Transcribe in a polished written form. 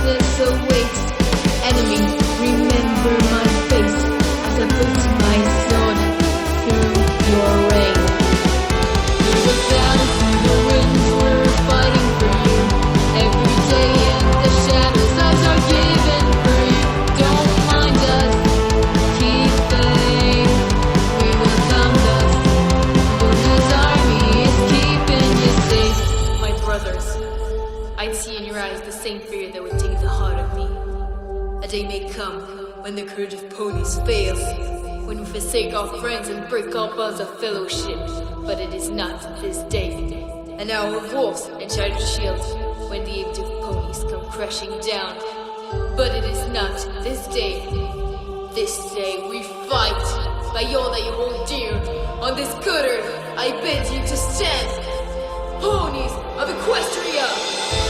darkness awaits. Enemy, remember my face as I put my sword through your reign. Through the clouds, through the winds, we're fighting for you. Every day in the shadows, us are given for you. Don't mind us, keep faith. We will come dust. Buddha's army is keeping you safe. My brothers, I see in your eyes the same fear that would take the heart of me. A day may come when the courage of ponies fails, when we forsake our friends and break our bonds of fellowship. But it is not this day. An hour of wolves and shattered shields, when the age of ponies come crashing down. But it is not this day. This day we fight by all that you hold dear. On this good earth, I bid you to stand. Ponies of Equestria!